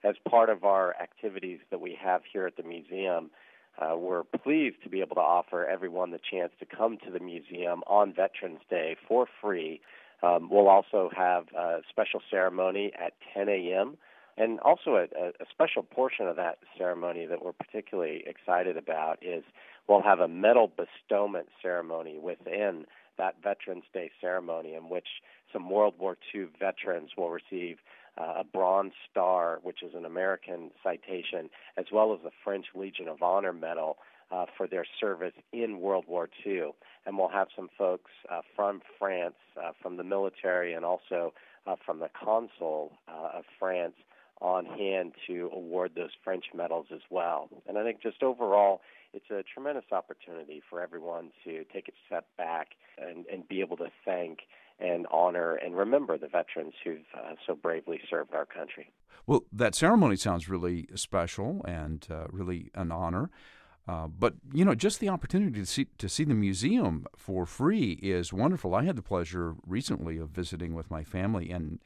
as part of our activities that we have here at the museum, we're pleased to be able to offer everyone the chance to come to the museum on Veterans Day for free. We'll also have a special ceremony at 10 a.m., and also a special portion of that ceremony that we're particularly excited about is we'll have a medal bestowment ceremony within that Veterans Day ceremony, in which some World War II veterans will receive a Bronze Star, which is an American citation, as well as the French Legion of Honor Medal for their service in World War II. And we'll have some folks from France, from the military, and also from the consul of France on hand to award those French medals as well. And I think just overall, it's a tremendous opportunity for everyone to take a step back and be able to thank and honor and remember the veterans who've so bravely served our country. Well, that ceremony sounds really special and really an honor. But, you know, just the opportunity to see the museum for free is wonderful. I had the pleasure recently of visiting with my family, and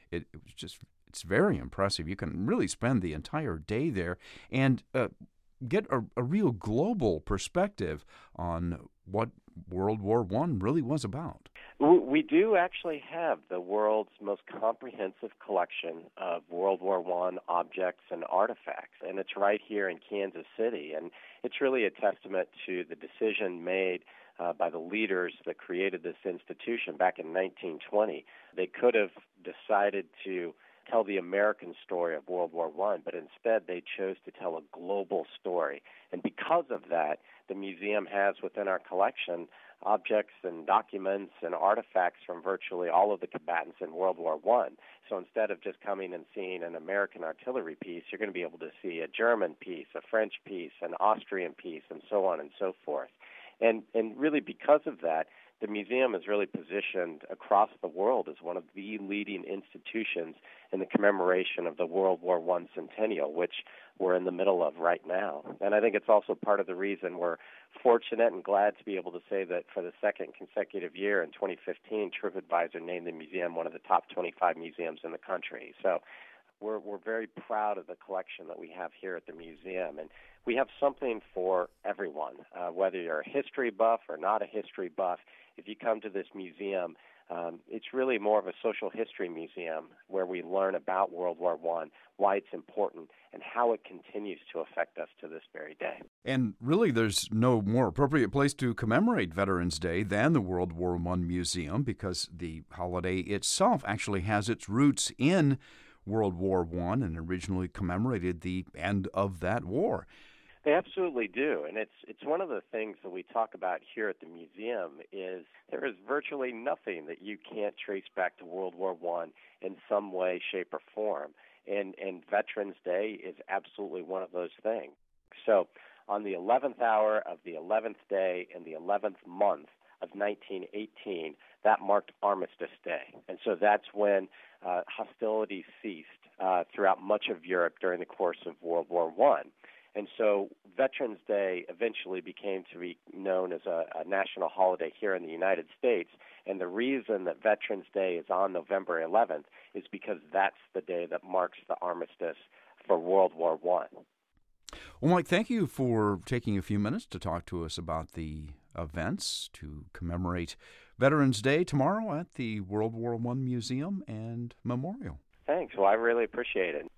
it's very impressive. You can really spend the entire day there and get a real global perspective on what World War I really was about. We do actually have the world's most comprehensive collection of World War I objects and artifacts, and it's right here in Kansas City. And it's really a testament to the decision made by the leaders that created this institution back in 1920. They could have decided to tell the American story of World War I, but instead they chose to tell a global story. And because of that, the museum has within our collection objects and documents and artifacts from virtually all of the combatants in World War I. So instead of just coming and seeing an American artillery piece, you're going to be able to see a German piece, a French piece, an Austrian piece, and so on and so forth. And really because of that, the museum is really positioned across the world as one of the leading institutions in the commemoration of the World War I centennial, which we're in the middle of right now. And I think it's also part of the reason we're fortunate and glad to be able to say that for the second consecutive year in 2015, TripAdvisor named the museum one of the top 25 museums in the country. So we're very proud of the collection that we have here at the museum. And we have something for everyone, whether you're a history buff or not a history buff. If you come to this museum, it's really more of a social history museum where we learn about World War I, why it's important, and how it continues to affect us to this very day. And really, there's no more appropriate place to commemorate Veterans Day than the World War I Museum, because the holiday itself actually has its roots in World War I and originally commemorated the end of that war. They absolutely do, and it's one of the things that we talk about here at the museum is there is virtually nothing that you can't trace back to World War I in some way, shape, or form, and Veterans Day is absolutely one of those things. So on the 11th hour of the 11th day in the 11th month of 1918, that marked Armistice Day, and so that's when hostilities ceased throughout much of Europe during the course of World War I. And so Veterans Day eventually became to be known as a national holiday here in the United States. And the reason that Veterans Day is on November 11th is because that's the day that marks the armistice for World War I. Well, Mike, thank you for taking a few minutes to talk to us about the events to commemorate Veterans Day tomorrow at the World War I Museum and Memorial. Thanks. Well, I really appreciate it.